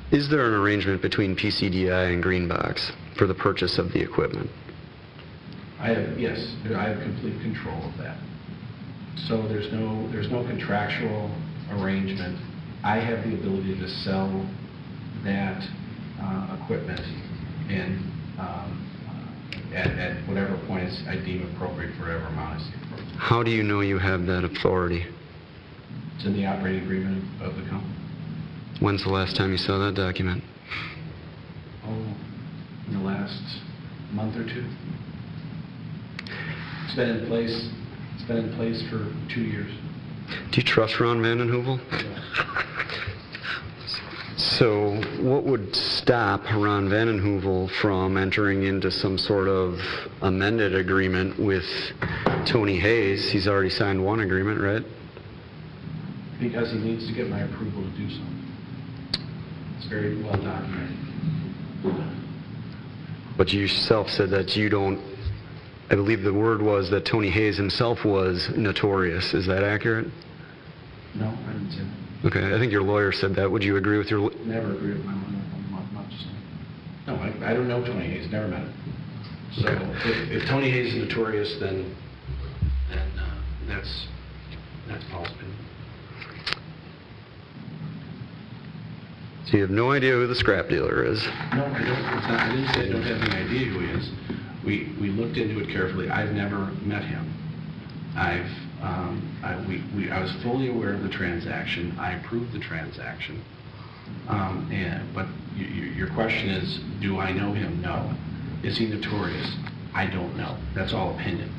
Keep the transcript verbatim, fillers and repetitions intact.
Is there an arrangement between P C D I and Greenbox for the purchase of the equipment? I have, yes, I have complete control of that. So there's no, there's no contractual arrangement. I have the ability to sell that uh, equipment and um, uh, at, at whatever point I deem appropriate for whatever amount I see appropriate. How do you know you have that authority? It's in the operating agreement of the company. When's the last time you saw that document? Oh, in the last month or two. It's been in place. It's been in place for two years. Do you trust Ron Vanden Heuvel? So what would stop Ron Vanden Heuvel from entering into some sort of amended agreement with Tony Hayes? He's already signed one agreement, right? Because he needs to get my approval to do so. It's very well documented. But you yourself said that you don't, I believe the word was that Tony Hayes himself was notorious. Is that accurate? No, I didn't say that. Okay, I think your lawyer said that. Would you agree with your... Never agree with my lawyer on much. No, I, I don't know Tony Hayes, never met him. So Okay. if, if Tony Hayes is notorious, then, then uh, that's, that's Paul's opinion. So you have no idea who the scrap dealer is? No, I don't. It's not, I didn't say I don't have any idea who he is. We we looked into it carefully. I've never met him. I've um, I, we, we I was fully aware of the transaction. I approved the transaction. Um, and but you, you, your question is, do I know him? No. Is he notorious? I don't know. That's all opinion.